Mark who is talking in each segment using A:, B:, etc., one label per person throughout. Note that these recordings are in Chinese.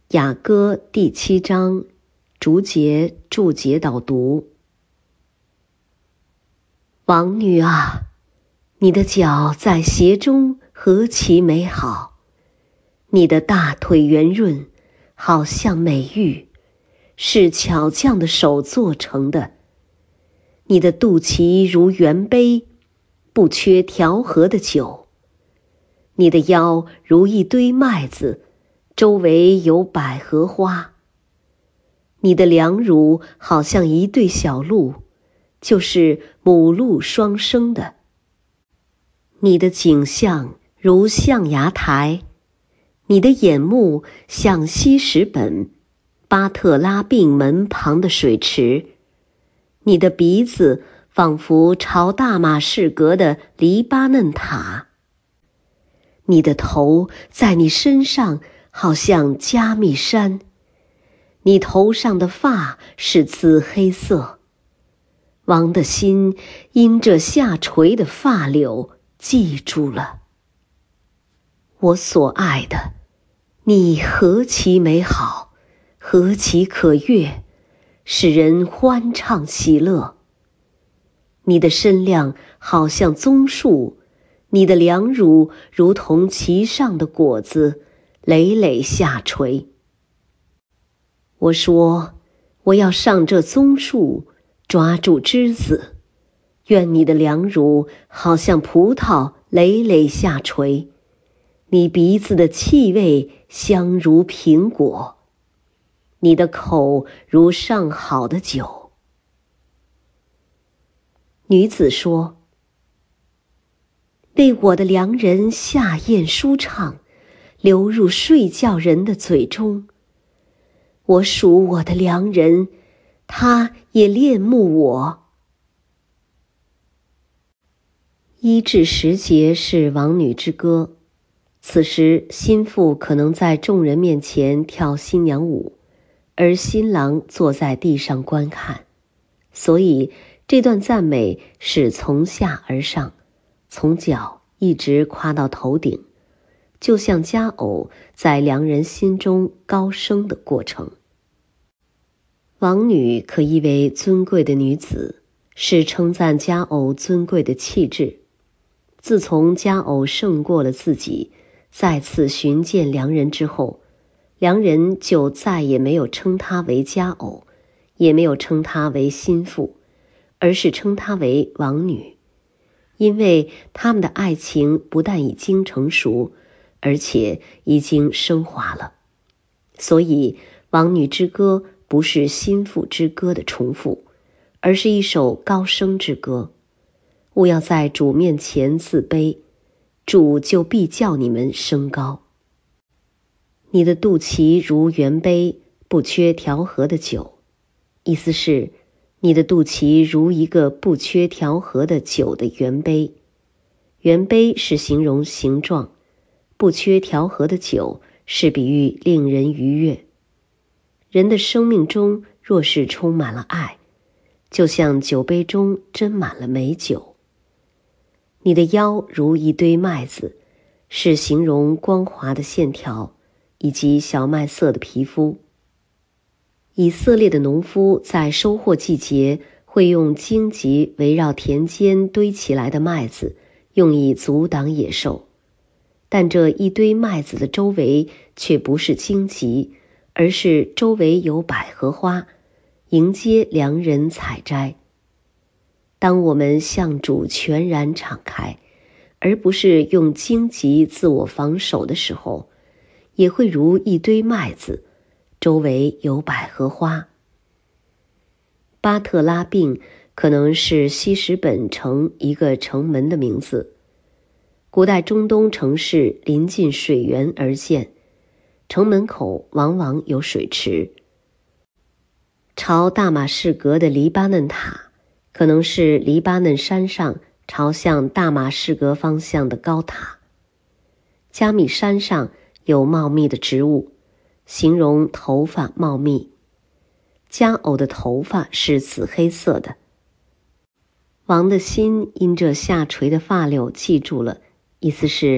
A: 雅歌第7章竹节注解导读。王女啊，你的脚在鞋中何其美好，你的大腿圆润，好像美玉，是巧匠的手做成的。你的肚脐如圆杯，不缺调和的酒。你的腰如一堆麦子，周围有百合花。你的两乳好像一对小鹿，就是母鹿双生的。你的颈项如象牙台，你的眼目像希实本巴特拉并门旁的水池，你的鼻子仿佛朝大马士革的黎巴嫩塔。你的头在你身上好像加密山，你头上的发是紫黑色。王的心因这下垂的发绺记住了。我所爱的，你何其美好，何其可悦，使人欢畅喜乐。你的身量好像棕树，你的两乳如同其上的果子，累累下垂。我说，我要上这棕树，抓住枝子，愿你的两乳好像葡萄累累下垂，你鼻子的气味香如苹果，你的口如上好的酒。女子说，为我的良人下咽舒畅，流入睡觉人的嘴中。我属我的良人，他也恋慕我。1至10节是王女之歌。此时新妇可能在众人面前跳新娘舞，而新郎坐在地上观看，所以这段赞美是从下而上，从脚一直夸到头顶，就像佳偶在良人心中高升的过程。王女可译为尊贵的女子，是称赞佳偶尊贵的气质。自从佳偶胜过了自己，再次寻见良人之后，良人就再也没有称她为佳偶，也没有称她为心腹，而是称她为王女。因为他们的爱情不但已经成熟，而且已经升华了，所以王女之歌不是心腹之歌的重复，而是一首高升之歌。勿要在主面前自卑，主就必叫你们升高。你的肚脐如圆杯，不缺调和的酒。意思是，你的肚脐如一个不缺调和的酒的圆杯。圆杯是形容形状，不缺调和的酒是比喻令人愉悦。人的生命中若是充满了爱，就像酒杯中斟满了美酒。你的腰如一堆麦子，是形容光滑的线条以及小麦色的皮肤。以色列的农夫在收获季节会用荆棘围绕田间堆起来的麦子，用以阻挡野兽。但这一堆麦子的周围却不是荆棘，而是周围有百合花，迎接良人采摘。当我们向主全然敞开，而不是用荆棘自我防守的时候，也会如一堆麦子，周围有百合花。巴特拉并可能是希实本城一个城门的名字。古代中东城市临近水源而建，城门口往往有水池。朝大马士革的黎巴嫩塔可能是黎巴嫩山上朝向大马士革方向的高塔。加密山上有茂密的植物，形容头发茂密。佳偶的头发是紫黑色的。王的心因这下垂的发绺记住了，意思是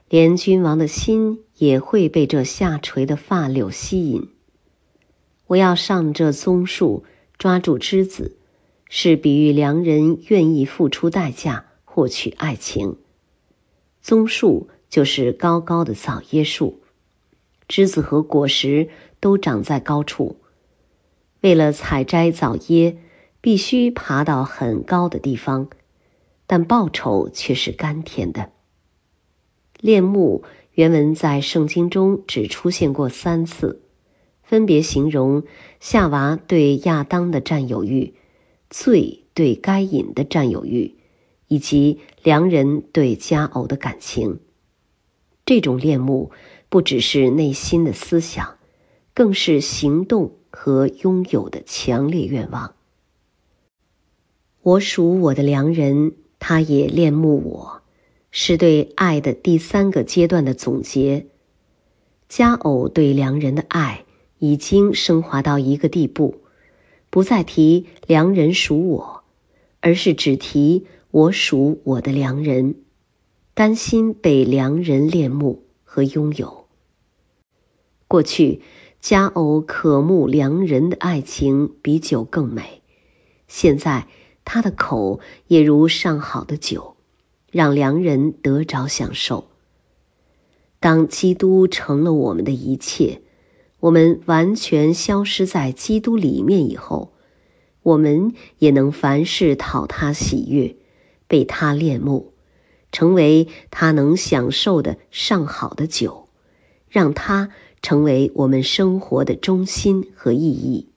A: 连君王的心也会被这下垂的发柳吸引。我要上这棕树，抓住枝子，是比喻良人愿意付出代价获取爱情。棕树就是高高的枣椰树，枝子和果实都长在高处。为了采摘枣椰，必须爬到很高的地方，但报酬却是甘甜的。恋慕原文在圣经中只出现过3次，分别形容夏娃对亚当的占有欲、罪对该隐的占有欲，以及良人对佳偶的感情。这种恋慕不只是内心的思想，更是行动和拥有的强烈愿望。我属我的良人，他也恋慕我，是对爱的第3个阶段的总结。佳偶对良人的爱已经升华到一个地步，不再提良人属我，而是只提我属我的良人，甘心被良人恋慕和拥有。过去佳偶渴慕良人的爱情比酒更美，现在他的口也如上好的酒，让良人得着享受。当基督成了我们的一切，我们完全消失在基督里面以后，我们也能凡事讨他喜悦，被他恋慕，成为他能享受的上好的酒，让他成为我们生活的中心和意义。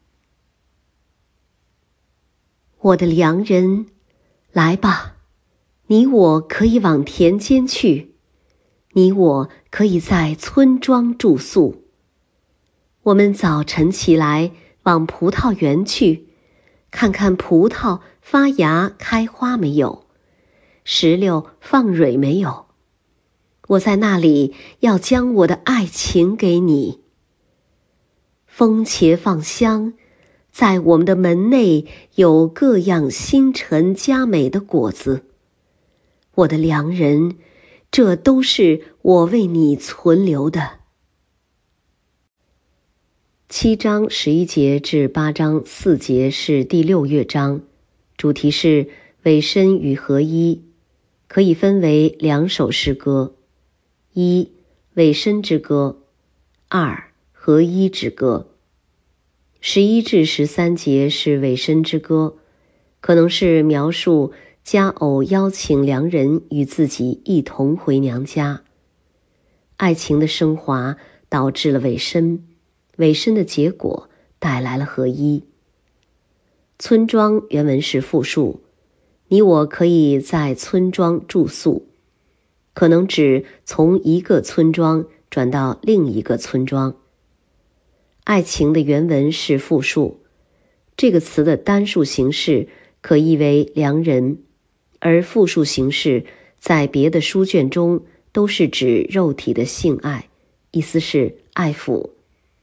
A: 我的良人，来吧，你我可以往田间去，你我可以在村庄住宿。我们早晨起来往葡萄园去，看看葡萄发芽开花没有，石榴放蕊没有。我在那里要将我的爱情给你。风茄放香，在我们的门内有各样新陈佳美的果子。我的良人，这都是我为你存留的。7章11节至8章4节是第6乐章，主题是委身与合一，可以分为2首诗歌：1委身之歌，2合一之歌。11至13节是委身之歌，可能是描述佳偶邀请良人与自己一同回娘家。爱情的升华导致了委身，委身的结果带来了合一。村庄原文是复数，你我可以在村庄住宿，可能指从一个村庄转到另一个村庄。爱情的原文是复数，这个词的单数形式可译为良人，而复数形式在别的书卷中都是指肉体的性爱，意思是爱抚。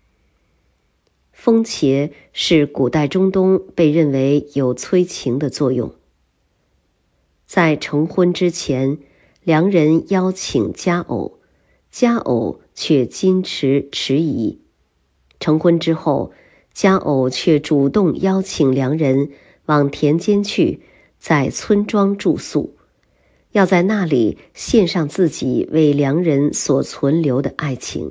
A: 风茄是古代中东被认为有催情的作用。在成婚之前，良人邀请佳偶，佳偶却矜持迟疑。成婚之后，佳偶却主动邀请良人往田间去，在村庄住宿，要在那里献上自己为良人所存留的爱情。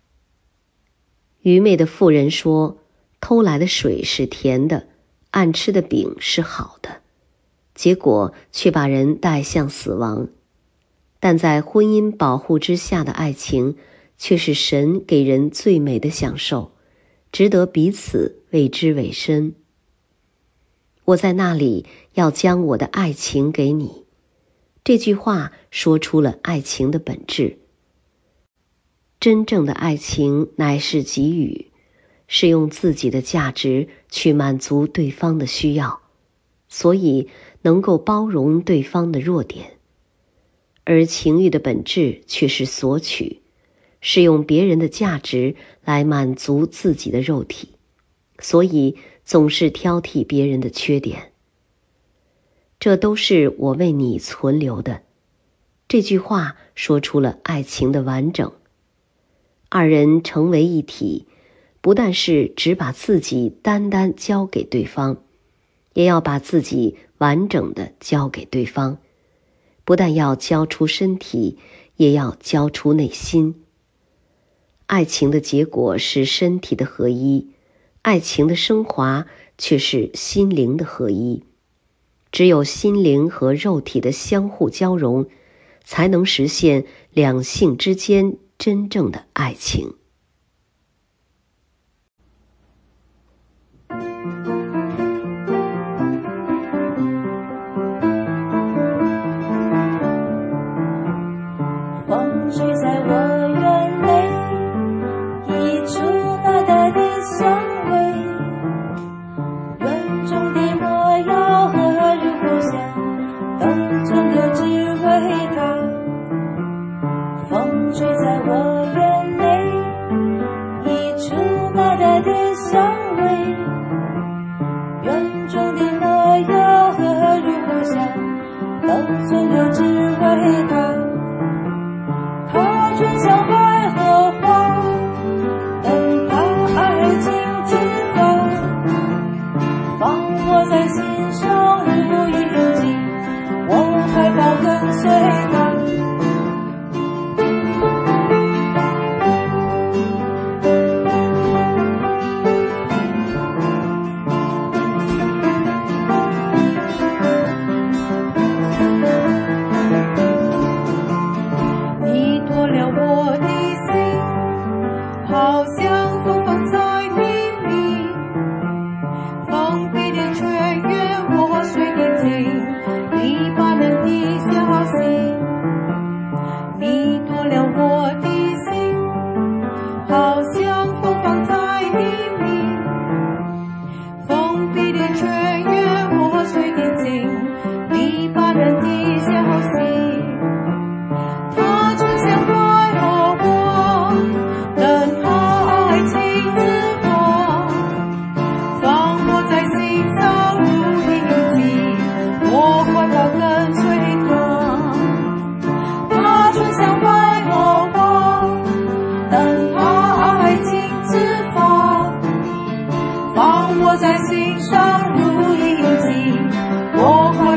A: 愚昧的妇人说，偷来的水是甜的，暗吃的饼是好的，结果却把人带向死亡。但在婚姻保护之下的爱情，却是神给人最美的享受，值得彼此为之委身。我在那里要将我的爱情给你，这句话说出了爱情的本质。真正的爱情乃是给予，是用自己的价值去满足对方的需要，所以能够包容对方的弱点。而情欲的本质却是索取，是用别人的价值来满足自己的肉体，所以总是挑剔别人的缺点。这都是我为你存留的。这句话说出了爱情的完整。二人成为一体，不但是只把自己单单交给对方，也要把自己完整的交给对方，不但要交出身体，也要交出内心。爱情的结果是身体的合一，爱情的升华却是心灵的合一。只有心灵和肉体的相互交融，才能实现两性之间真正的爱情。
B: 风吹在我园内，溢出淡淡的香味，园中的魔药和入口香都存留只为它。风吹在我园内，溢出淡淡的香味，园中的魔药和入口香都存留只为它。它春像百合花，等它爱情之发，放我在心上如印记，我怀抱跟随它。放我在心上如印记，我